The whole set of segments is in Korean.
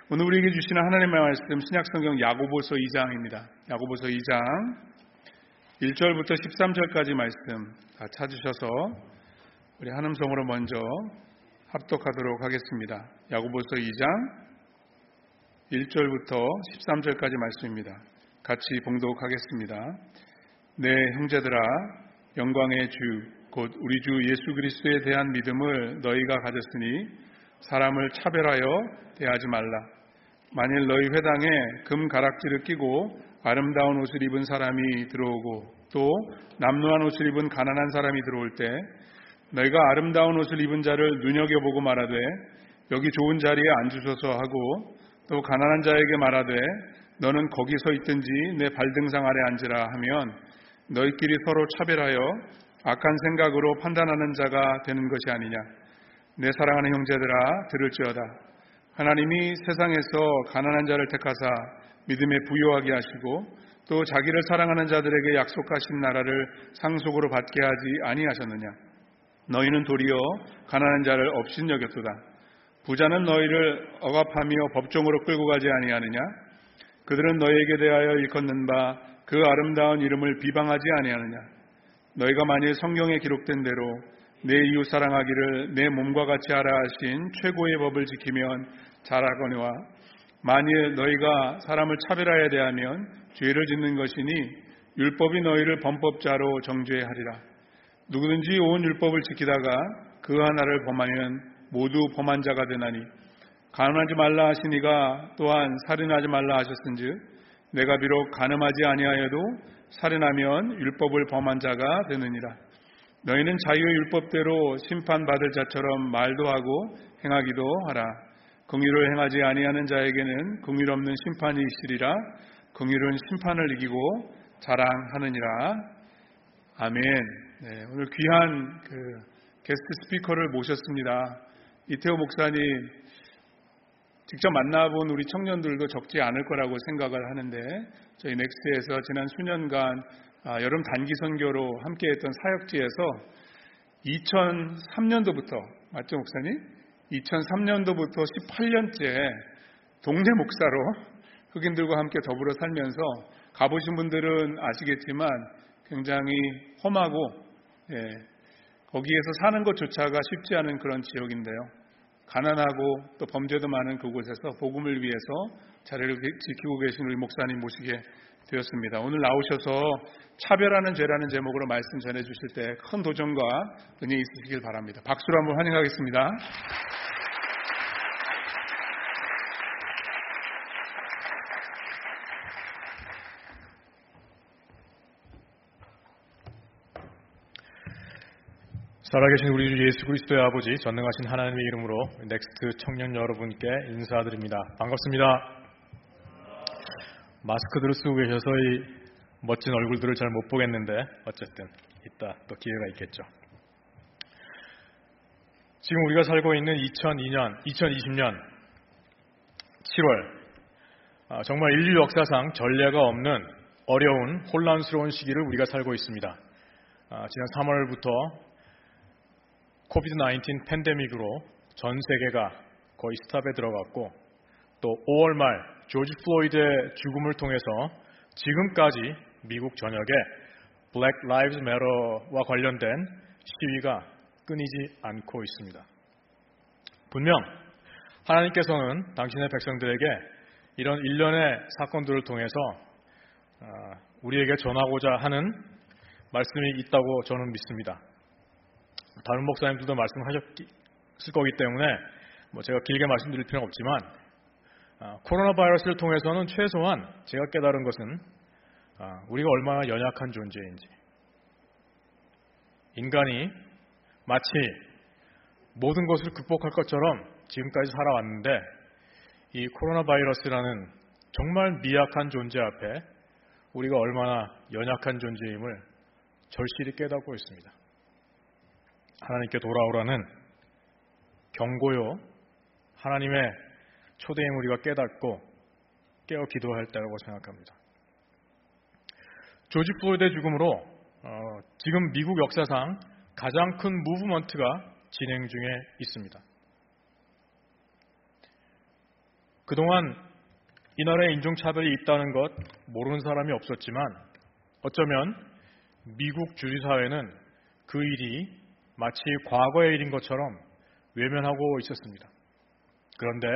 오늘 우리에게 주시는 하나님의 말씀 신약성경 야고보서 2장입니다. 야고보서 2장 1절부터 13절까지 말씀 다 찾으셔서 우리 한음성으로 먼저 합독하도록 하겠습니다. 야고보서 2장 1절부터 13절까지 말씀입니다. 같이 봉독하겠습니다. 네, 형제들아, 영광의 주 곧 우리 주 예수 그리스도에 대한 믿음을 너희가 가졌으니 사람을 차별하여 대하지 말라. 만일 너희 회당에 금 가락지를 끼고 아름다운 옷을 입은 사람이 들어오고 또 남루한 옷을 입은 가난한 사람이 들어올 때 너희가 아름다운 옷을 입은 자를 눈여겨보고 말하되 여기 좋은 자리에 앉으소서 하고 또 가난한 자에게 말하되 너는 거기 서 있든지 내 발등상 아래 앉으라 하면 너희끼리 서로 차별하여 악한 생각으로 판단하는 자가 되는 것이 아니냐. 내 사랑하는 형제들아, 들을지어다. 하나님이 세상에서 가난한 자를 택하사 믿음에 부요하게 하시고 또 자기를 사랑하는 자들에게 약속하신 나라를 상속으로 받게 하지 아니하셨느냐. 너희는 도리어 가난한 자를 업신여겼도다. 부자는 너희를 억압하며 법정으로 끌고 가지 아니하느냐. 그들은 너희에게 대하여 일컫는 바 그 아름다운 이름을 비방하지 아니하느냐. 너희가 만일 성경에 기록된 대로 내 이웃 사랑하기를 내 몸과 같이 하라 하신 최고의 법을 지키면 잘하거니와 만일 너희가 사람을 차별하여 대하면 죄를 짓는 것이니 율법이 너희를 범법자로 정죄하리라. 누구든지 온 율법을 지키다가 그 하나를 범하면 모두 범한 자가 되나니 간음하지 말라 하시니가 또한 살인하지 말라 하셨은즉 내가 비록 간음하지 아니하여도 살인하면 율법을 범한 자가 되느니라. 너희는 자유의 율법대로 심판받을 자처럼 말도 하고 행하기도 하라. 긍휼을 행하지 아니하는 자에게는 긍휼 없는 심판이 있으리라. 긍휼은 심판을 이기고 자랑하느니라. 아멘. 네, 오늘 귀한 게스트 스피커를 모셨습니다. 이태호 목사님 직접 만나본 우리 청년들도 적지 않을 거라고 생각을 하는데 저희 넥스트에서 지난 수년간 여름 단기 선교로 함께했던 사역지에서 2003년도부터 맞죠 목사님? 2003년도부터 18년째 동네 목사로 흑인들과 함께 더불어 살면서 가보신 분들은 아시겠지만 굉장히 험하고 거기에서 사는 것조차가 쉽지 않은 그런 지역인데요. 가난하고 또 범죄도 많은 그곳에서 복음을 위해서 자리를 지키고 계신 우리 목사님 모시게 되었습니다. 오늘 나오셔서 차별하는 죄라는 제목으로 말씀 전해주실 때 큰 도전과 은혜 있으시길 바랍니다. 박수로 한번 환영하겠습니다. 살아계신 우리 주 예수 그리스도의 아버지 전능하신 하나님의 이름으로 넥스트 청년 여러분께 인사드립니다. 반갑습니다. 마스크들을 쓰고 계셔서 이 멋진 얼굴들을 잘 못 보겠는데 어쨌든 이따 또 기회가 있겠죠. 지금 우리가 살고 있는 2020년 7월 정말 인류 역사상 전례가 없는 어려운 혼란스러운 시기를 우리가 살고 있습니다. 지난 3월부터 코비드-19 팬데믹으로 전 세계가 거의 스탑에 들어갔고 또 5월 말 조지 플로이드의 죽음을 통해서 지금까지 미국 전역에 Black Lives Matter와 관련된 시위가 끊이지 않고 있습니다. 분명 하나님께서는 당신의 백성들에게 이런 일련의 사건들을 통해서 우리에게 전하고자 하는 말씀이 있다고 저는 믿습니다. 다른 목사님들도 말씀하셨을 거기 때문에 제가 길게 말씀드릴 필요는 없지만 코로나 바이러스를 통해서는 최소한 제가 깨달은 것은 우리가 얼마나 연약한 존재인지, 인간이 마치 모든 것을 극복할 것처럼 지금까지 살아왔는데 이 코로나 바이러스라는 정말 미약한 존재 앞에 우리가 얼마나 연약한 존재임을 절실히 깨닫고 있습니다. 하나님께 돌아오라는 경고요, 하나님의 초대임 우리가 깨닫고 깨어 기도할 때라고 생각합니다. 조지 플로이드의 죽음으로 지금 미국 역사상 가장 큰 무브먼트가 진행 중에 있습니다. 그동안 이 나라에 인종차별이 있다는 것 모르는 사람이 없었지만 어쩌면 미국 주지사회는 그 일이 마치 과거의 일인 것처럼 외면하고 있었습니다. 그런데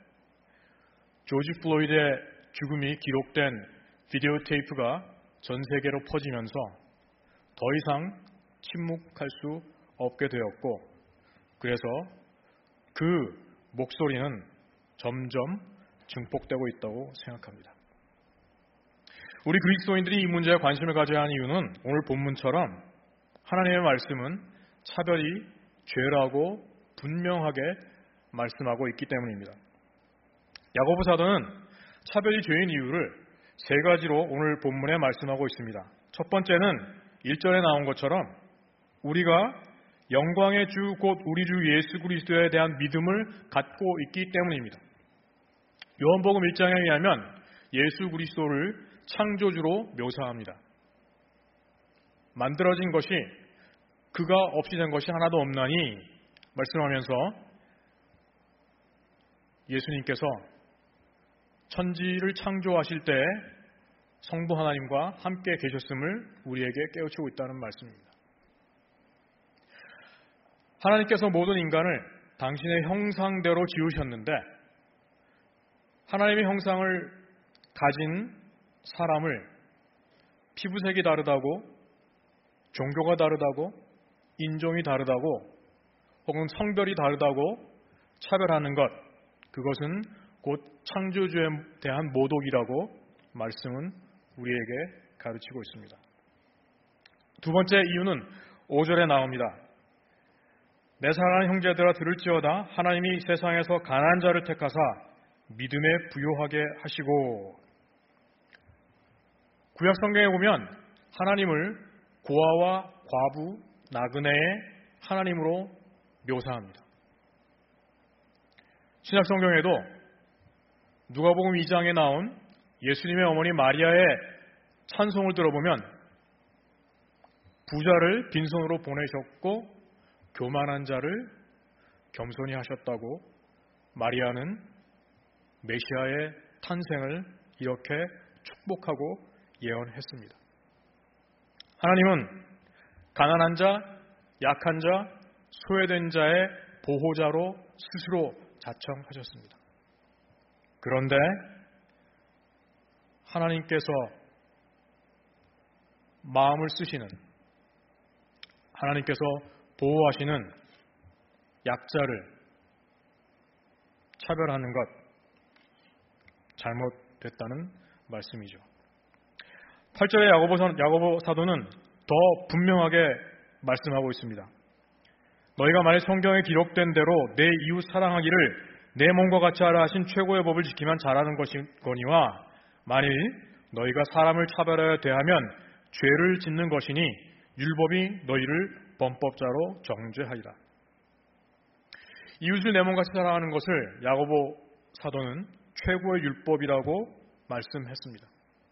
조지 플로이드의 죽음이 기록된 비디오 테이프가 전 세계로 퍼지면서 더 이상 침묵할 수 없게 되었고, 그래서 그 목소리는 점점 증폭되고 있다고 생각합니다. 우리 그리스도인들이 이 문제에 관심을 가져야 하는 이유는 오늘 본문처럼 하나님의 말씀은 차별이 죄라고 분명하게 말씀하고 있기 때문입니다. 야고보 사도는 차별이 죄인 이유를 세 가지로 오늘 본문에 말씀하고 있습니다. 첫 번째는 1절에 나온 것처럼 우리가 영광의 주 곧 우리 주 예수 그리스도에 대한 믿음을 갖고 있기 때문입니다. 요한복음 1장에 의하면 예수 그리스도를 창조주로 묘사합니다. 만들어진 것이 그가 없이 된 것이 하나도 없나니 말씀하면서 예수님께서 천지를 창조하실 때 성부 하나님과 함께 계셨음을 우리에게 깨우치고 있다는 말씀입니다. 하나님께서 모든 인간을 당신의 형상대로 지으셨는데 하나님의 형상을 가진 사람을 피부색이 다르다고, 종교가 다르다고, 인종이 다르다고, 혹은 성별이 다르다고 차별하는 것, 그것은 곧 창조주에 대한 모독이라고 말씀은 우리에게 가르치고 있습니다. 두 번째 이유는 5절에 나옵니다. 내 사랑하는 형제들아 들을지어다 하나님이 세상에서 가난한 자를 택하사 믿음에 부요하게 하시고. 구약 성경에 보면 하나님을 고아와 과부, 나그네의 하나님으로 묘사합니다. 신약 성경에도 누가복음 2장에 나온 예수님의 어머니 마리아의 찬송을 들어보면 부자를 빈손으로 보내셨고 교만한 자를 겸손히 하셨다고 마리아는 메시아의 탄생을 이렇게 축복하고 예언했습니다. 하나님은 가난한 자, 약한 자, 소외된 자의 보호자로 스스로 자청하셨습니다. 그런데 하나님께서 마음을 쓰시는, 하나님께서 보호하시는 약자를 차별하는 것 잘못됐다는 말씀이죠. 8절의 야고보 사도는 더 분명하게 말씀하고 있습니다. 너희가 만일 성경에 기록된 대로 내 이웃 사랑하기를 내 몸과 같이 하라 하신 최고의 법을 지키면 잘하는 것이거니와 만일 너희가 사람을 차별하여 대하면 죄를 짓는 것이니 율법이 너희를 범법자로 정죄하리라. 이웃을 내 몸같이 사랑하는 것을 야고보 사도는 최고의 율법이라고 말씀했습니다.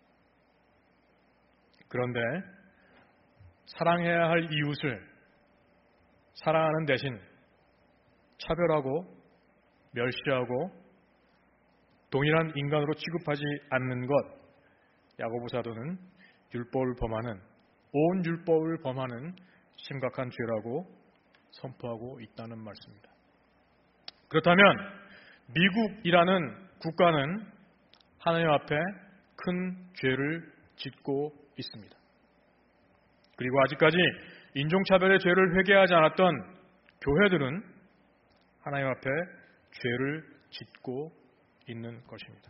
그런데 사랑해야 할 이웃을 사랑하는 대신 차별하고 멸시하고 동일한 인간으로 취급하지 않는 것, 야고보 사도는 율법을 범하는, 온 율법을 범하는 심각한 죄라고 선포하고 있다는 말씀입니다. 그렇다면 미국이라는 국가는 하나님 앞에 큰 죄를 짓고 있습니다. 그리고 아직까지 인종차별의 죄를 회개하지 않았던 교회들은 하나님 앞에 죄를 짓고 있는 것입니다.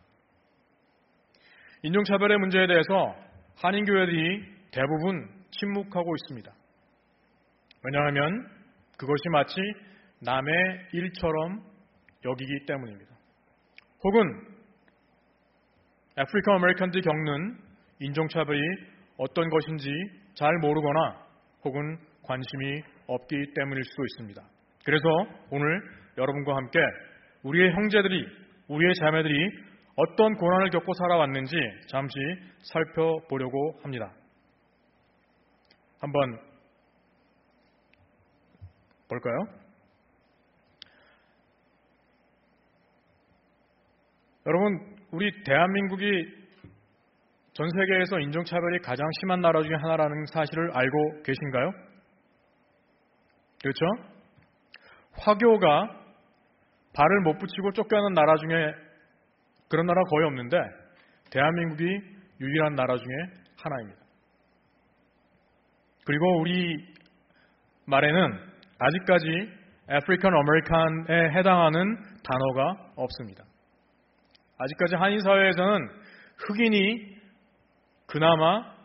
인종차별의 문제에 대해서 한인교회들이 대부분 침묵하고 있습니다. 왜냐하면 그것이 마치 남의 일처럼 여기기 때문입니다. 혹은 아프리카 아메리칸들이 겪는 인종차별이 어떤 것인지 잘 모르거나 혹은 관심이 없기 때문일 수도 있습니다. 그래서 오늘 여러분과 함께 우리의 형제들이, 우리의 자매들이 어떤 고난을 겪고 살아왔는지 잠시 살펴보려고 합니다. 한번 볼까요? 여러분, 우리 대한민국이 전 세계에서 인종차별이 가장 심한 나라 중에 하나라는 사실을 알고 계신가요? 그렇죠? 화교가 발을 못 붙이고 쫓겨난 나라 중에 그런 나라 거의 없는데 대한민국이 유일한 나라 중에 하나입니다. 그리고 우리 말에는 아직까지 아프리칸 아메리칸에 해당하는 단어가 없습니다. 아직까지 한인 사회에서는 흑인이 그나마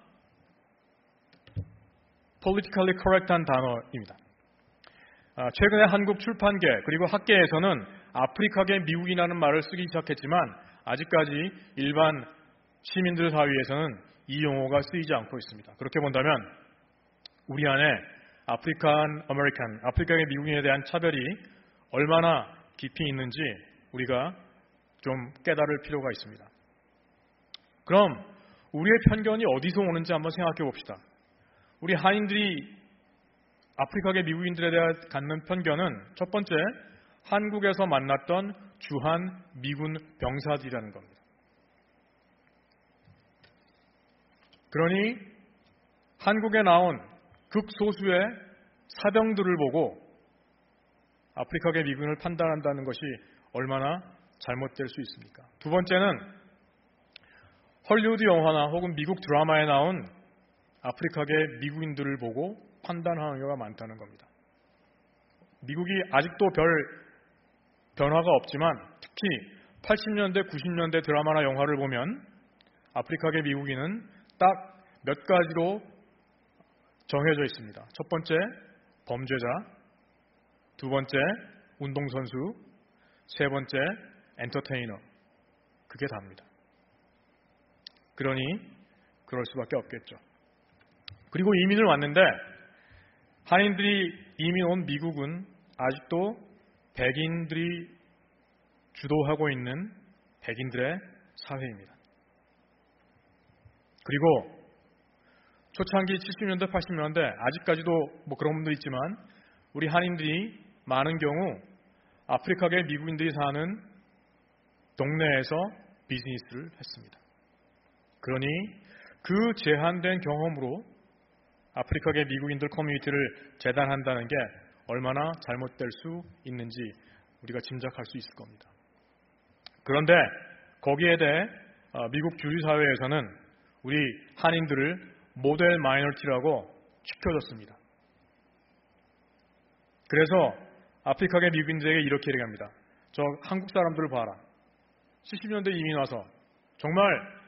politically correct한 단어입니다. 최근에 한국 출판계 그리고 학계에서는 아프리카계 미국인이라는 말을 쓰기 시작했지만 아직까지 일반 시민들 사이에서는 이 용어가 쓰이지 않고 있습니다. 그렇게 본다면 우리 안에 아프리칸 아메리칸, 아프리카계 미국인에 대한 차별이 얼마나 깊이 있는지 우리가 좀 깨달을 필요가 있습니다. 그럼 우리의 편견이 어디서 오는지 한번 생각해 봅시다. 우리 한인들이 아프리카계 미국인들에 대해 갖는 편견은 첫 번째, 한국에서 만났던 주한 미군 병사들이라는 겁니다. 그러니 한국에 나온 극소수의 사병들을 보고 아프리카계 미군을 판단한다는 것이 얼마나 잘못될 수 있습니까? 두 번째는 헐리우드 영화나 혹은 미국 드라마에 나온 아프리카계 미국인들을 보고 판단하는 경우가 많다는 겁니다. 미국이 아직도 별 변화가 없지만 특히 80년대, 90년대 드라마나 영화를 보면 아프리카계 미국인은 딱 몇 가지로 정해져 있습니다. 첫 번째, 범죄자. 두 번째, 운동선수. 세 번째, 엔터테이너. 그게 답니다. 그러니 그럴 수밖에 없겠죠. 그리고 이민을 왔는데 한인들이 이민 온 미국은 아직도 백인들이 주도하고 있는 백인들의 사회입니다. 그리고 초창기 70년대, 80년대 아직까지도 뭐 그런 분도 있지만 우리 한인들이 많은 경우 아프리카계 미국인들이 사는 동네에서 비즈니스를 했습니다. 그러니 그 제한된 경험으로 아프리카계 미국인들 커뮤니티를 재단한다는 게 얼마나 잘못될 수 있는지 우리가 짐작할 수 있을 겁니다. 그런데 거기에 대해 미국 주류사회에서는 우리 한인들을 모델 마이너리티라고 추켜줬습니다. 그래서 아프리카계 미국인들에게 이렇게 얘기합니다. 저 한국 사람들을 봐라. 70년대 이민 와서 정말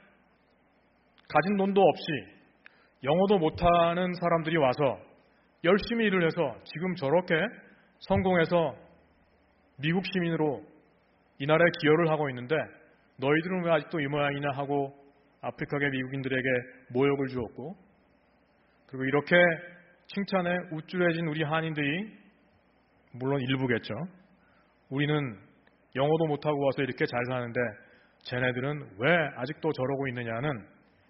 가진 돈도 없이 영어도 못하는 사람들이 와서 열심히 일을 해서 지금 저렇게 성공해서 미국 시민으로 이 나라에 기여를 하고 있는데 너희들은 왜 아직도 이 모양이냐 하고 아프리카계 미국인들에게 모욕을 주었고 그리고 이렇게 칭찬에 우쭐해진 우리 한인들이 물론 일부겠죠. 우리는 영어도 못하고 와서 이렇게 잘 사는데 쟤네들은 왜 아직도 저러고 있느냐는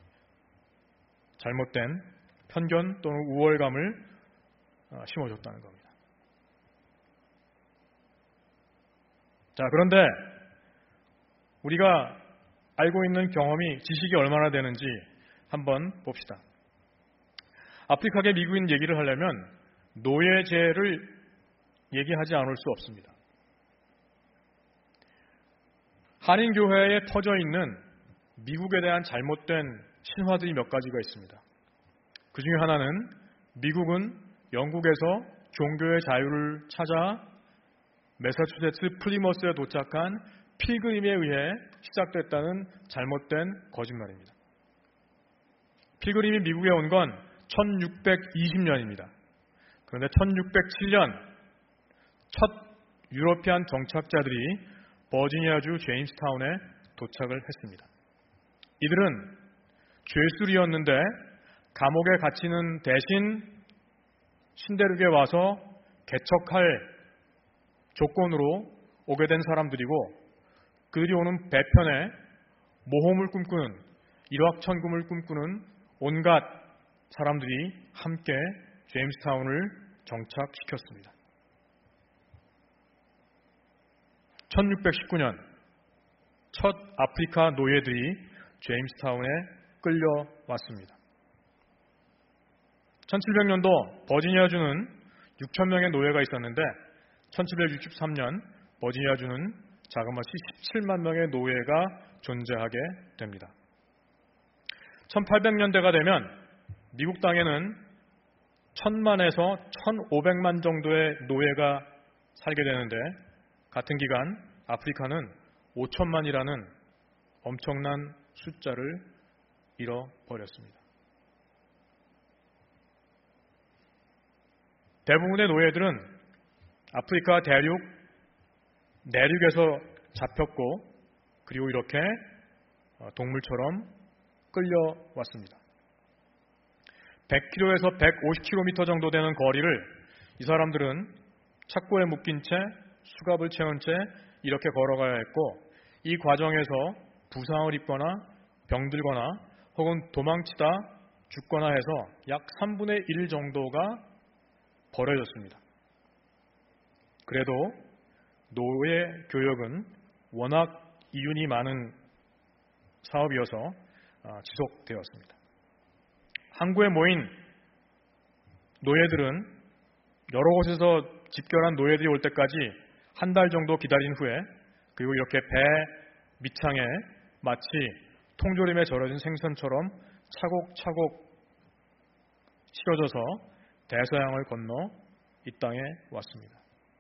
잘못된 편견 또는 우월감을 심어줬다는 겁니다. 자, 그런데 우리가 알고 있는 경험이 지식이 얼마나 되는지 한번 봅시다. 아프리카계 미국인 얘기를 하려면 노예제를 얘기하지 않을 수 없습니다. 한인교회에 퍼져 있는 미국에 대한 잘못된 신화들이 몇 가지가 있습니다. 그 중에 하나는 미국은 영국에서 종교의 자유를 찾아 매사추세츠 플리머스에 도착한 필그림에 의해 시작됐다는 잘못된 거짓말입니다. 필그림이 미국에 온 건 1620년입니다. 그런데 1607년 첫 유러피안 정착자들이 버지니아주 제임스타운에 도착을 했습니다. 이들은 죄수리였는데 감옥에 갇히는 대신 신대륙에 와서 개척할 조건으로 오게 된 사람들이고 그들이 오는 배편에 모험을 꿈꾸는 일확천금을 꿈꾸는 온갖 사람들이 함께 제임스타운을 정착시켰습니다. 1619년 첫 아프리카 노예들이 제임스타운에 끌려왔습니다. 1700년도 버지니아주는 6,000명의 노예가 있었는데 1763년 버지니아주는 자그마치 17만 명의 노예가 존재하게 됩니다. 1800년대가 되면 미국 땅에는 1000만에서 1500만 정도의 노예가 살게 되는데 같은 기간 아프리카는 5천만이라는 엄청난 숫자를 잃어버렸습니다. 대부분의 노예들은 아프리카 대륙 내륙에서 잡혔고 그리고 이렇게 동물처럼 끌려왔습니다. 100km에서 150km 정도 되는 거리를 이 사람들은 착고에 묶인 채 수갑을 채운 채 이렇게 걸어가야 했고 이 과정에서 부상을 입거나 병들거나 혹은 도망치다 죽거나 해서 약 3분의 1 정도가 버려졌습니다. 그래도 노예 교역은 워낙 이윤이 많은 사업이어서 지속되었습니다. 항구에 모인 노예들은 여러 곳에서 집결한 노예들이 올 때까지 한 달 정도 기다린 후에 그리고 이렇게 배 밑창에 마치 통조림에 절여진 생선처럼 차곡차곡 실어져서 대서양을 건너 이 땅에 왔습니다.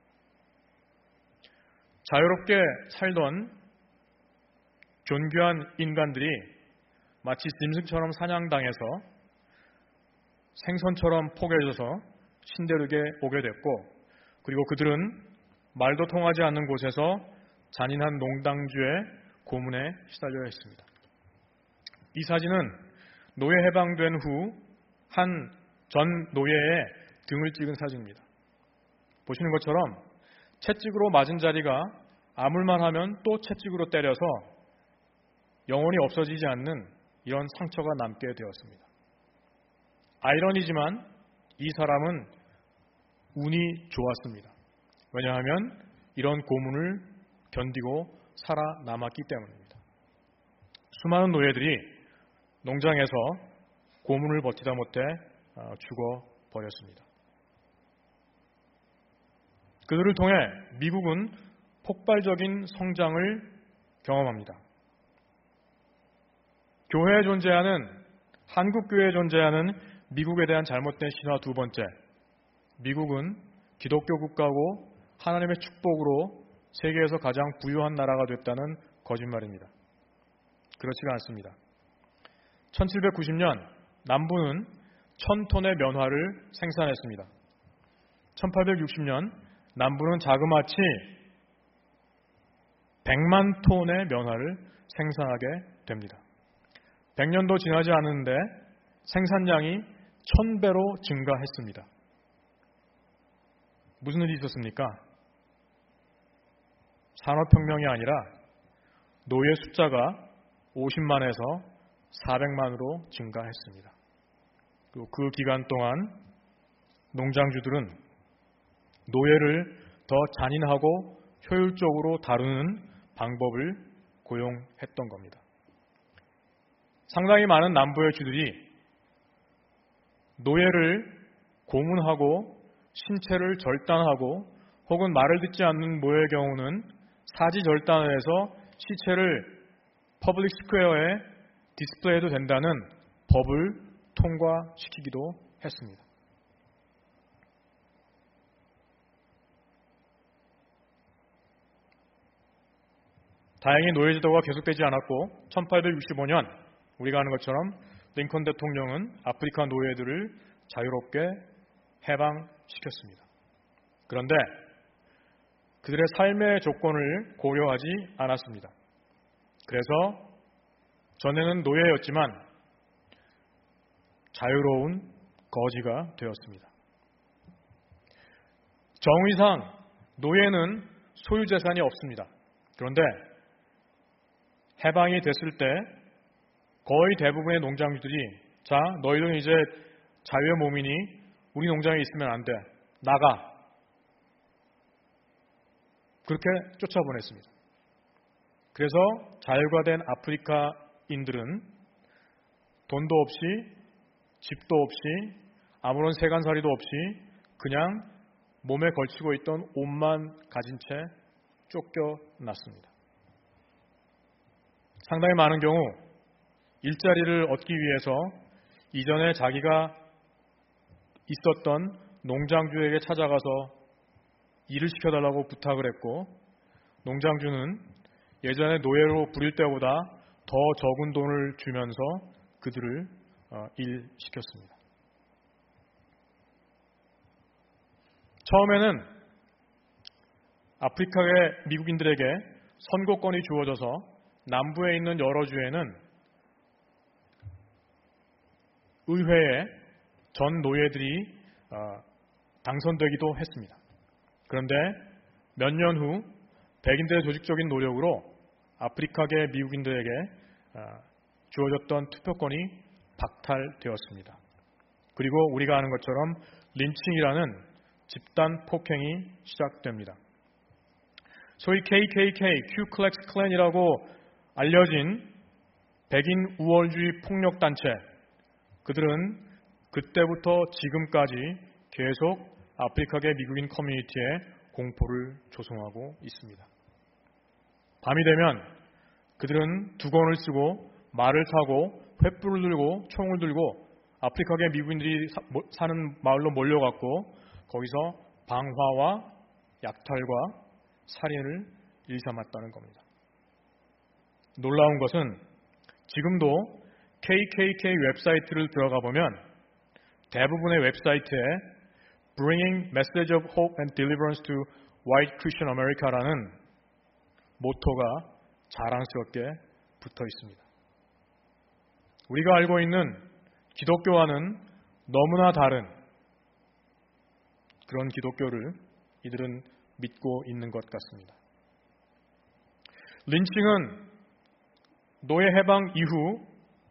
자유롭게 살던 존귀한 인간들이 마치 짐승처럼 사냥당해서 생선처럼 포개져서 신대륙에 오게 됐고 그리고 그들은 말도 통하지 않는 곳에서 잔인한 농당주의 고문에 시달려 했습니다. 이 사진은 노예 해방된 후 한 전 노예의 등을 찍은 사진입니다. 보시는 것처럼 채찍으로 맞은 자리가 아물만 하면 또 채찍으로 때려서 영원히 없어지지 않는 이런 상처가 남게 되었습니다. 아이러니지만 이 사람은 운이 좋았습니다. 왜냐하면 이런 고문을 견디고 살아남았기 때문입니다. 수많은 노예들이 농장에서 고문을 버티다 못해 죽어버렸습니다. 그들을 통해 미국은 폭발적인 성장을 경험합니다. 교회에 존재하는 한국교회에 존재하는 미국에 대한 잘못된 신화 두 번째, 미국은 기독교 국가고 하나님의 축복으로 세계에서 가장 부유한 나라가 됐다는 거짓말입니다. 그렇지가 않습니다. 1790년 남부는 1000톤의 면화를 생산했습니다. 1860년 남부는 자그마치 100만 톤의 면화를 생산하게 됩니다. 100년도 지나지 않았는데 생산량이 1000배로 증가했습니다. 무슨 일이 있었습니까? 산업혁명이 아니라 노예 숫자가 50만에서 400만으로 증가했습니다. 그리고 그 기간 동안 농장주들은 노예를 더 잔인하고 효율적으로 다루는 방법을 고용했던 겁니다. 상당히 많은 남부의 주들이 노예를 고문하고 신체를 절단하고 혹은 말을 듣지 않는 노예의 경우는 사지 절단을 해서 시체를 퍼블릭 스퀘어에 디스플레이해도 된다는 법을 통과시키기도 했습니다. 다행히 노예제도가 계속되지 않았고 1865년 우리가 아는 것처럼 링컨 대통령은 아프리카 노예들을 자유롭게 해방시켰습니다. 그런데 그들의 삶의 조건을 고려하지 않았습니다. 그래서 전에는 노예였지만 자유로운 거지가 되었습니다. 정의상 노예는 소유재산이 없습니다. 그런데 해방이 됐을 때 거의 대부분의 농장주들이 자, 너희들은 이제 자유의 몸이니 우리 농장에 있으면 안 돼. 나가. 그렇게 쫓아보냈습니다. 그래서 자율화된 아프리카인들은 돈도 없이 집도 없이 아무런 세간살이도 없이 그냥 몸에 걸치고 있던 옷만 가진 채 쫓겨났습니다. 상당히 많은 경우 일자리를 얻기 위해서 이전에 자기가 있었던 농장주에게 찾아가서 일을 시켜달라고 부탁을 했고, 농장주는 예전에 노예로 부릴 때보다 더 적은 돈을 주면서 그들을 일시켰습니다. 처음에는 아프리카의 미국인들에게 선거권이 주어져서 남부에 있는 여러 주에는 의회에 전 노예들이 당선되기도 했습니다. 그런데 몇 년 후 백인들의 조직적인 노력으로 아프리카계 미국인들에게 주어졌던 투표권이 박탈되었습니다. 그리고 우리가 아는 것처럼 린칭이라는 집단 폭행이 시작됩니다. 소위 KKK, 큐클렉스 클랜이라고 알려진 백인 우월주의 폭력단체, 그들은 그때부터 지금까지 계속 아프리카계 미국인 커뮤니티에 공포를 조성하고 있습니다. 밤이 되면 그들은 두건을 쓰고 말을 타고 횃불을 들고 총을 들고 아프리카계 미국인들이 사는 마을로 몰려갔고 거기서 방화와 약탈과 살인을 일삼았다는 겁니다. 놀라운 것은 지금도 KKK 웹사이트를 들어가 보면 대부분의 웹사이트에 Bringing Message of Hope and Deliverance to White Christian America라는 모토가 자랑스럽게 붙어 있습니다. 우리가 알고 있는 기독교와는 너무나 다른 그런 기독교를 이들은 믿고 있는 것 같습니다. 린칭은 노예 해방 이후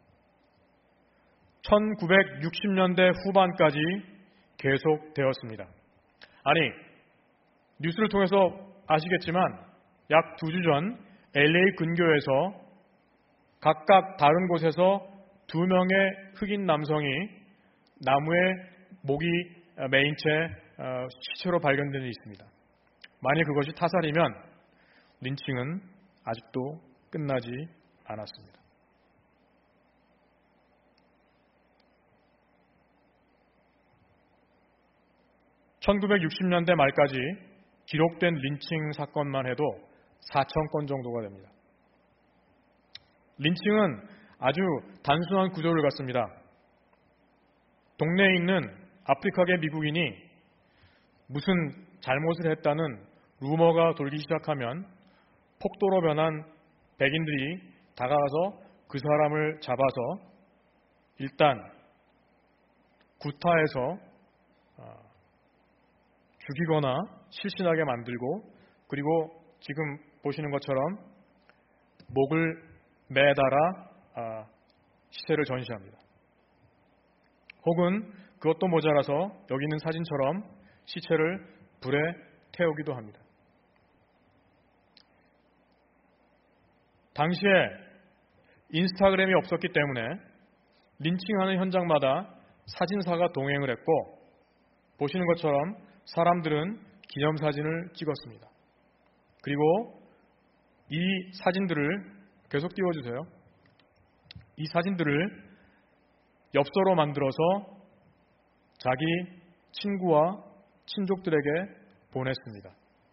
1960년대 후반까지 계속되었습니다. 아니, 뉴스를 통해서 아시겠지만 약 2주 전 LA 근교에서 각각 다른 곳에서 2명의 흑인 남성이 나무에 목이 메인 채 시체로 발견된 일이 있습니다. 만약 그것이 타살이면 린칭은 아직도 끝나지 않았습니다. (1960년대) 말까지 기록된 린칭 사건만 해도 4,000건 정도가 됩니다. 린칭은 아주 단순한 구조를 갖습니다. 동네에 있는 아프리카계 미국인이 무슨 잘못을 했다는 루머가 돌기 시작하면 폭도로 변한 백인들이 다가가서 그 사람을 잡아서 일단 구타해서 죽이거나 실신하게 만들고, 그리고 지금 보시는 것처럼 목을 매달아 시체를 전시합니다. 혹은 그것도 모자라서 여기 있는 사진처럼 시체를 불에 태우기도 합니다. 당시에 인스타그램이 없었기 때문에 린칭하는 현장마다 사진사가 동행을 했고, 보시는 것처럼 사람들은 기념사진을 찍었습니다. 그리고 이 사진들을 계속 띄워주세요. 이 사진들을 엽서로 만들어서 자기 친구와 친족들에게 보냈습니다.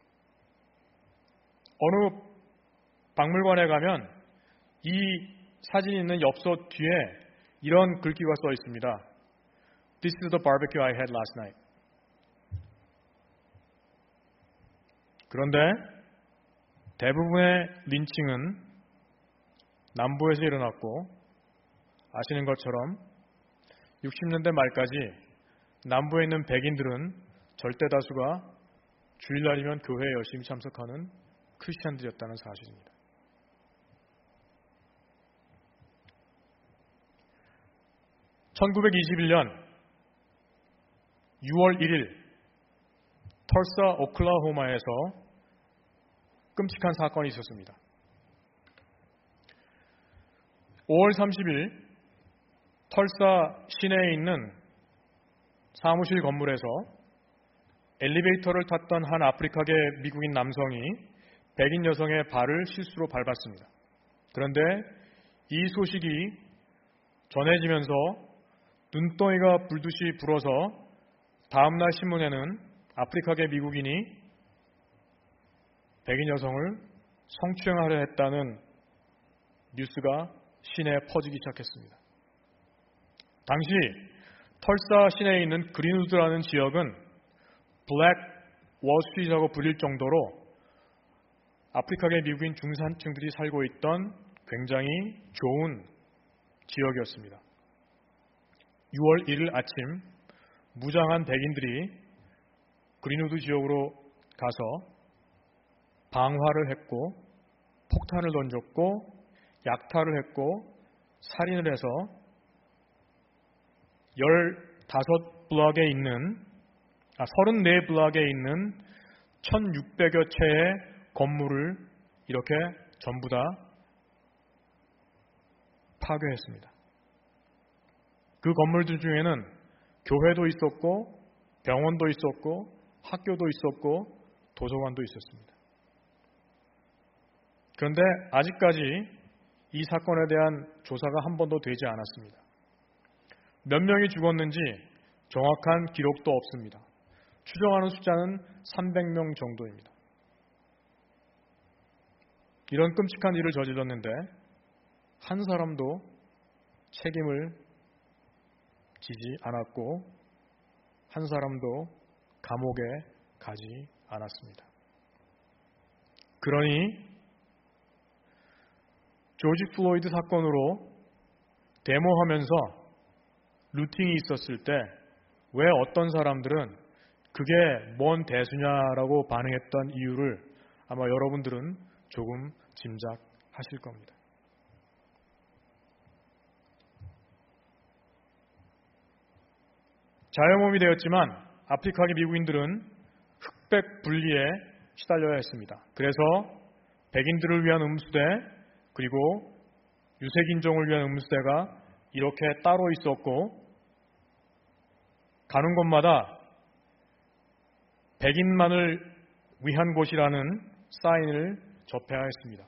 어느 박물관에 가면 이 사진이 있는 엽서 뒤에 이런 글귀가 써 있습니다. This is the barbecue I had last night. 그런데 대부분의 린칭은 남부에서 일어났고, 아시는 것처럼 60년대 말까지 남부에 있는 백인들은 절대 다수가 주일날이면 교회에 열심히 참석하는 크리스찬들이었다는 사실입니다. (1921년 6월 1일) 털사 오클라호마에서 끔찍한 사건이 있었습니다. 5월 30일 털사 시내에 있는 사무실 건물에서 엘리베이터를 탔던 한 아프리카계 미국인 남성이 백인 여성의 발을 실수로 밟았습니다. 그런데 이 소식이 전해지면서 눈덩이가 불듯이 불어서 다음날 신문에는 아프리카계 미국인이 백인 여성을 성추행하려 했다는 뉴스가 시내에 퍼지기 시작했습니다. 당시 털사 시내에 있는 그린우드라는 지역은 블랙 월스트리트라고 불릴 정도로 아프리카계 미국인 중산층들이 살고 있던 굉장히 좋은 지역이었습니다. 6월 1일 아침 무장한 백인들이 그린우드 지역으로 가서 방화를 했고 폭탄을 던졌고 약탈을 했고 살인을 해서 34블럭에 있는 34블럭에 있는 1600여 채의 건물을 이렇게 전부 다 파괴했습니다. 그 건물들 중에는 교회도 있었고 병원도 있었고 학교도 있었고 도서관도 있었습니다. 그런데 아직까지 이 사건에 대한 조사가 한 번도 되지 않았습니다. 몇 명이 죽었는지 정확한 기록도 없습니다. 추정하는 숫자는 300명 정도입니다. 이런 끔찍한 일을 저질렀는데 한 사람도 책임을 지지 않았고 한 사람도 감옥에 가지 않았습니다. 그러니 조지 플로이드 사건으로 데모하면서 루팅이 있었을 때 왜 어떤 사람들은 그게 뭔 대수냐라고 반응했던 이유를 아마 여러분들은 조금 짐작하실 겁니다. 자영업이 되었지만 아프리카계 미국인들은 흑백 분리에 시달려야 했습니다. 그래서 백인들을 위한 음수대 그리고 유색인종을 위한 음수대가 이렇게 따로 있었고 가는 곳마다 백인만을 위한 곳이라는 사인을 접해야 했습니다.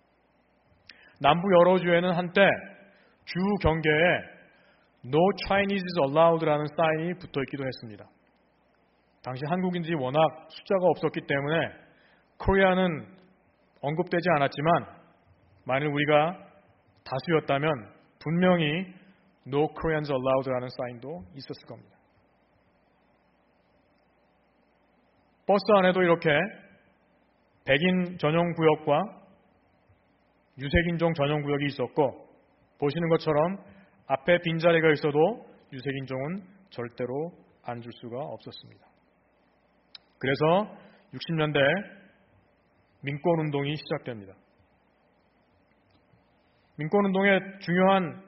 남부 여러 주에는 한때 주 경계에 No Chinese is Allowed라는 사인이 붙어있기도 했습니다. 당시 한국인들이 워낙 숫자가 없었기 때문에 코리아는 언급되지 않았지만 만일 우리가 다수였다면 분명히 No Koreans Allowed라는 사인도 있었을 겁니다. 버스 안에도 이렇게 백인 전용 구역과 유색인종 전용 구역이 있었고 보시는 것처럼 앞에 빈자리가 있어도 유색인종은 절대로 앉을 수가 없었습니다. 그래서 60년대 민권운동이 시작됩니다. 민권운동의 중요한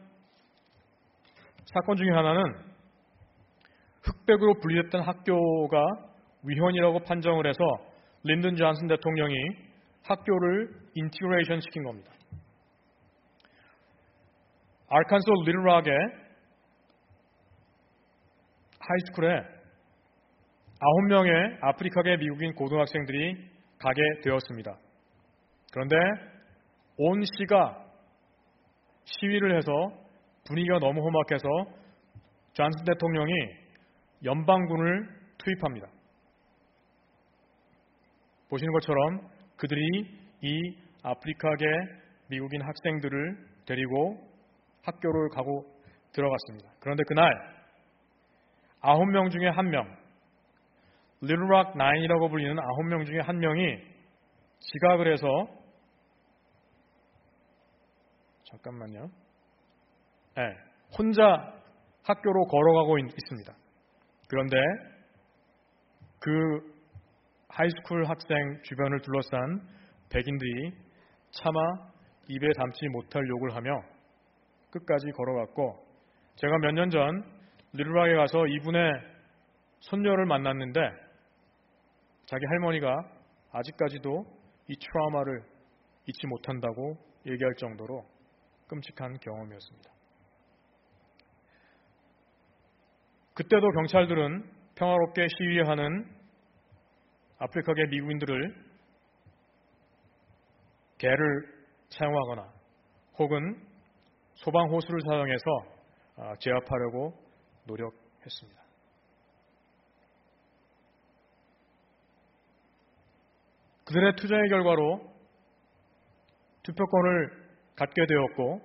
사건 중에 하나는 흑백으로 분리됐던 학교가 위헌이라고 판정을 해서 린든 존슨 대통령이 학교를 인티그레이션 시킨 겁니다. 아르칸소 리틀락의 하이스쿨에 9명의 아프리카계 미국인 고등학생들이 가게 되었습니다. 그런데 온 시가 시위를 해서 분위기가 너무 험악해서 존슨 대통령이 연방군을 투입합니다. 보시는 것처럼 그들이 이 아프리카계 미국인 학생들을 데리고 학교를 가고 들어갔습니다. 그런데 그날 9명 중에 1명, 리틀락 9이라고 불리는 9명 중에 1명이 지각을 해서 혼자 학교로 걸어가고 있습니다. 그런데 그 하이스쿨 학생 주변을 둘러싼 백인들이 차마 입에 담지 못할 욕을 하며 끝까지 걸어갔고 제가 몇 년 전 리틀락에 가서 이분의 손녀를 만났는데 자기 할머니가 아직까지도 이 트라우마를 잊지 못한다고 얘기할 정도로 끔찍한 경험이었습니다. 그때도 경찰들은 평화롭게 시위하는 아프리카계 미국인들을 개를 사용하거나 혹은 소방호수를 사용해서 제압하려고 노력했습니다. 그들의 투쟁의 결과로 투표권을 갖게 되었고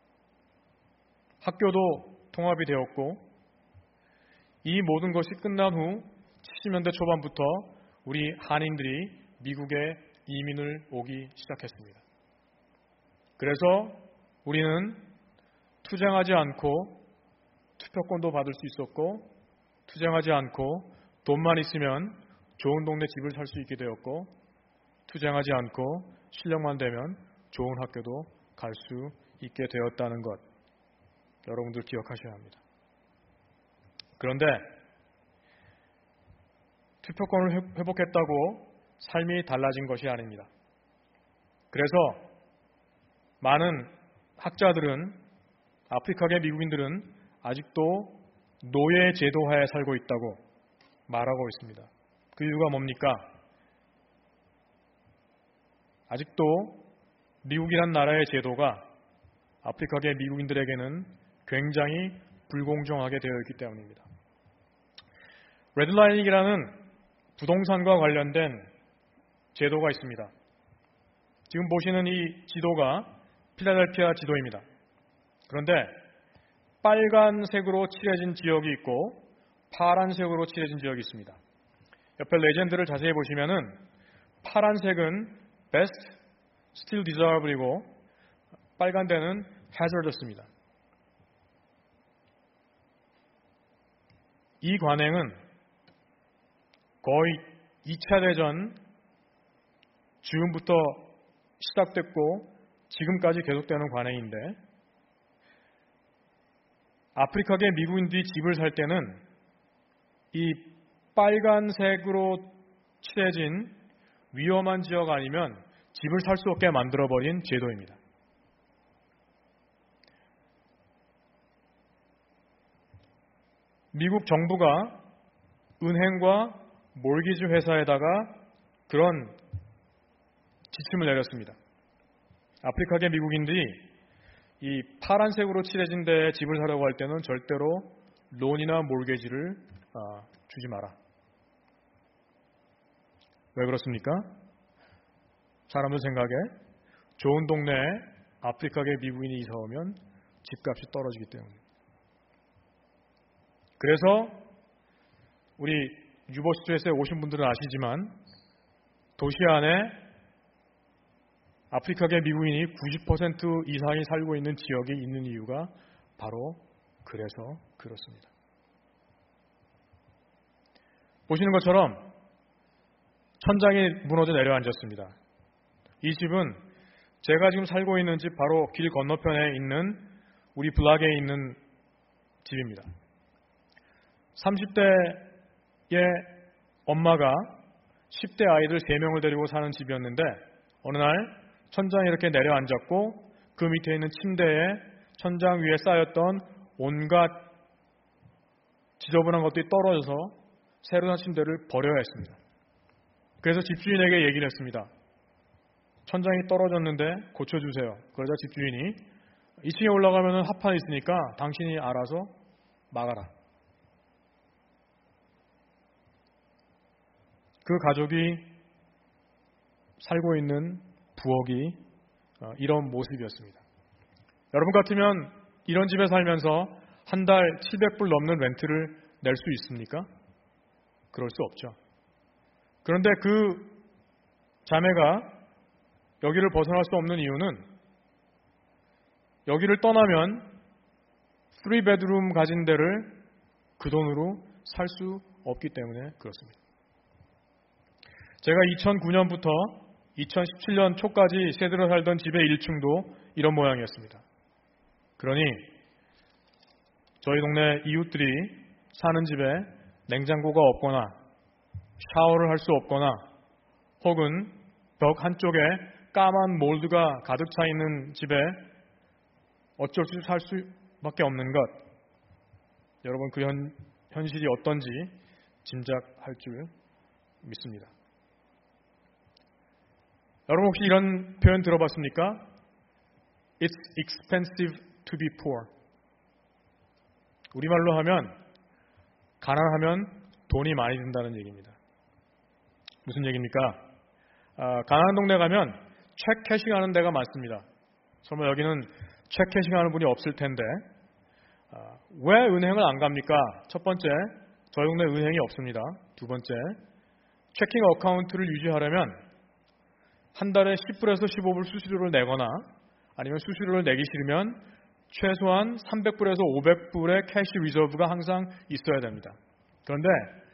학교도 통합이 되었고 이 모든 것이 끝난 후 70년대 초반부터 우리 한인들이 미국에 이민을 오기 시작했습니다. 그래서 우리는 투쟁하지 않고 투표권도 받을 수 있었고 투쟁하지 않고 돈만 있으면 좋은 동네 집을 살 수 있게 되었고 투쟁하지 않고 실력만 되면 좋은 학교도 갈 수 있게 되었다는 것 여러분들 기억하셔야 합니다. 그런데 투표권을 회복했다고 삶이 달라진 것이 아닙니다. 그래서 많은 학자들은 아프리카계 미국인들은 아직도 노예 제도하에 살고 있다고 말하고 있습니다. 그 이유가 뭡니까? 아직도 미국이란 나라의 제도가 아프리카계 미국인들에게는 굉장히 불공정하게 되어 있기 때문입니다. 레드라이닝이라는 부동산과 관련된 제도가 있습니다. 지금 보시는 이 지도가 필라델피아 지도입니다. 그런데 빨간색으로 칠해진 지역이 있고 파란색으로 칠해진 지역이 있습니다. 옆에 레전드를 자세히 보시면은 파란색은 best, still desirable이고 빨간 데는 hazardous입니다. 이 관행은 거의 2차 대전 즈음부터 시작됐고 지금까지 계속되는 관행인데 아프리카계 미국인들이 집을 살 때는 이 빨간색으로 칠해진 위험한 지역 아니면 집을 살 수 없게 만들어버린 제도입니다. 미국 정부가 은행과 몰기지 회사에다가 그런 지침을 내렸습니다. 아프리카계 미국인들이 이 파란색으로 칠해진 데에 집을 사려고 할 때는 절대로 론이나 몰게지를 주지 마라. 왜 그렇습니까? 사람들 생각에 좋은 동네에 아프리카계 미국인이 이사 오면 집값이 떨어지기 때문입니다. 그래서 우리 유버스트레스에 오신 분들은 아시지만 도시 안에 아프리카계 미국인이 90% 이상이 살고 있는 지역이 있는 이유가 바로 그래서 그렇습니다. 보시는 것처럼 천장이 무너져 내려앉았습니다. 이 집은 제가 지금 살고 있는 집 바로 길 건너편에 있는 우리 블락에 있는 집입니다. 30대의 엄마가 10대 아이들 3명을 데리고 사는 집이었는데 어느 날 천장이 이렇게 내려앉았고 그 밑에 있는 침대에 천장 위에 쌓였던 온갖 지저분한 것들이 떨어져서 새로 산 침대를 버려야 했습니다. 그래서 집주인에게 얘기를 했습니다. 천장이 떨어졌는데 고쳐주세요. 그러자 집주인이 2층에 올라가면 합판 있으니까 당신이 알아서 막아라. 그 가족이 살고 있는 부엌이 이런 모습이었습니다. 여러분 같으면 이런 집에 살면서 한 달 700불 넘는 렌트를 낼 수 있습니까? 그럴 수 없죠. 그런데 그 자매가 여기를 벗어날 수 없는 이유는 여기를 떠나면 3베드룸 가진 데를 그 돈으로 살 수 없기 때문에 그렇습니다. 제가 2009년부터 2017년 초까지 세들어 살던 집의 1층도 이런 모양이었습니다. 그러니 저희 동네 이웃들이 사는 집에 냉장고가 없거나 샤워를 할 수 없거나 혹은 벽 한쪽에 까만 몰드가 가득 차 있는 집에 어쩔 수 없이 살 수밖에 없는 것. 여러분 그 현실이 어떤지 짐작할 줄 믿습니다. 여러분 혹시 이런 표현 들어봤습니까? It's expensive to be poor. 우리말로 하면 가난하면 돈이 많이 든다는 얘기입니다. 무슨 얘기입니까? 가난한 동네 가면 책 캐싱하는 데가 많습니다. 설마 여기는 책 캐싱하는 분이 없을 텐데 왜 은행을 안 갑니까? 첫 번째, 저희 동네 은행이 없습니다. 두 번째, 체킹 어카운트를 유지하려면 한 달에 10불에서 15불 수수료를 내거나 아니면 수수료를 내기 싫으면 최소한 300불에서 500불의 캐시 리저브가 항상 있어야 됩니다. 그런데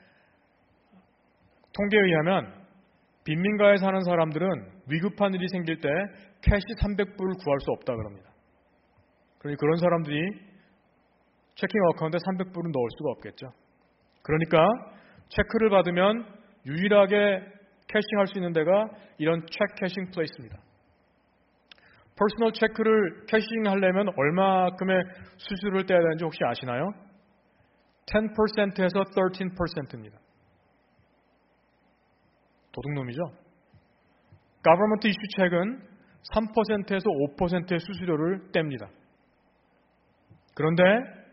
통계에 의하면 빈민가에 사는 사람들은 위급한 일이 생길 때 캐시 300불을 구할 수 없다 그럽니다. 그러니 그런 사람들이 체킹 어카운트에 300불은 넣을 수가 없겠죠. 그러니까 체크를 받으면 유일하게 캐싱할 수 있는 데가 이런 체크 캐싱 플레이스입니다. 퍼스널 체크를 캐싱하려면 얼마큼의 수수료를 떼야 되는지 혹시 아시나요? 10%에서 13%입니다. 도둑놈이죠. Government issue 책은 3%에서 5%의 수수료를 뗍니다. 그런데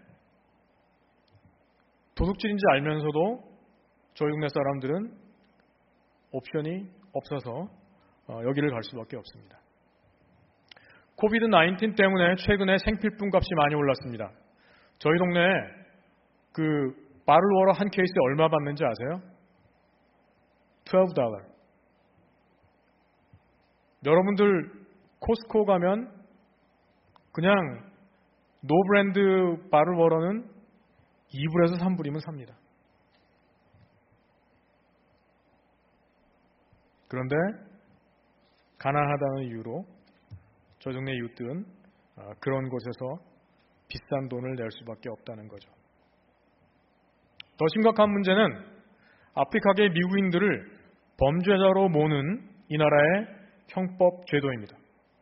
도둑질인지 알면서도 저희 동네 사람들은 옵션이 없어서 여기를 갈 수밖에 없습니다. 코비드-19 때문에 최근에 생필품 값이 많이 올랐습니다. 저희 동네에 그 바를워터 한 케이스에 얼마 받는지 아세요? $12. 여러분들 코스코 가면 그냥 노브랜드 바를워터는 2불에서 3불이면 삽니다. 그런데 가난하다는 이유로 저 동네 이웃들은 그런 곳에서 비싼 돈을 낼 수밖에 없다는 거죠. 더 심각한 문제는 아프리카계 미국인들을 범죄자로 모는 이 나라의 형법 제도입니다.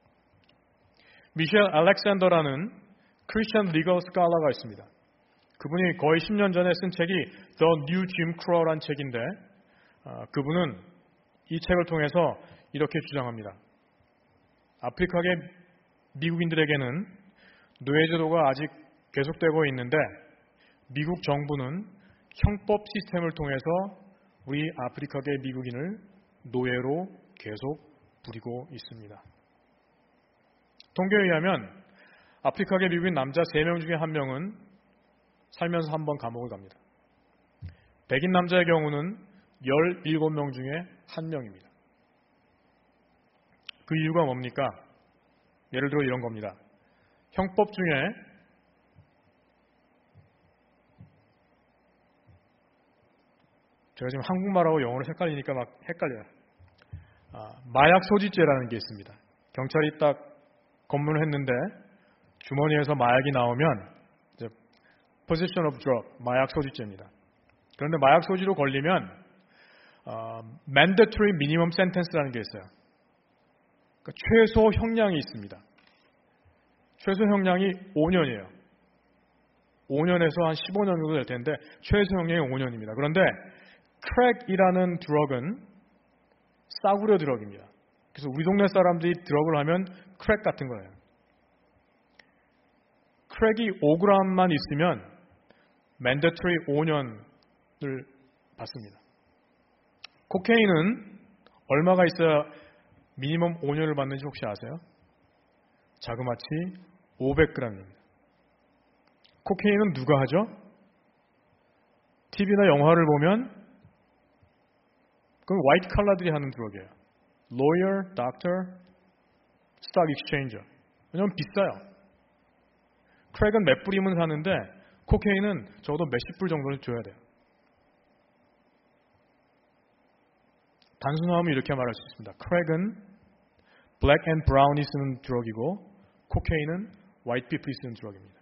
미셸 알렉산더라는 크리스천 리걸 스칼라가 있습니다. 그분이 거의 10년 전에 쓴 책이 The New Jim Crow라는 책인데 그분은 이 책을 통해서 이렇게 주장합니다. 아프리카계 미국인들에게는 노예제도가 아직 계속되고 있는데 미국 정부는 형법 시스템을 통해서 우리 아프리카계 미국인을 노예로 계속 부리고 있습니다. 통계에 의하면 아프리카계 미국인 남자 3명 중에 1명은 살면서 한 번 감옥을 갑니다. 백인 남자의 경우는 17명 중에 1명입니다. 그 이유가 뭡니까? 예를 들어 이런 겁니다. 형법 중에 제가 지금 한국말하고 영어로 헷갈리니까 막 헷갈려요. 마약 소지죄라는 게 있습니다. 경찰이 딱 검문을 했는데 주머니에서 마약이 나오면 이제 possession of drug, 마약 소지죄입니다. 그런데 마약 소지로 걸리면 mandatory minimum sentence라는 게 있어요. 그러니까 최소 형량이 있습니다. 최소 형량이 5년이에요. 5년에서 한 15년 정도 될 텐데 최소 형량이 5년입니다. 그런데 크랙이라는 드럭은 싸구려 드럭입니다. 그래서 우리 동네 사람들이 드럭을 하면 크랙 같은 거예요. 크랙이 5g만 있으면 mandatory 5년을 받습니다. 코케인은 얼마가 있어야 미니멈 5년을 받는지 혹시 아세요? 자그마치 500g입니다. 코케인은 누가 하죠? TV나 영화를 보면 그건 화이트 칼라들이 하는 드럭이에요. Lawyer, doctor, stock exchanger. 왜냐하면 비싸요. 크랙은 몇 불이면 사는데 코케인은 적어도 몇십 불 정도는 줘야 돼요. 단순하면 이렇게 말할 수 있습니다. 크랙은 black and brown이 쓰는 드럭이고 코케인은 white people이 쓰는 드럭입니다.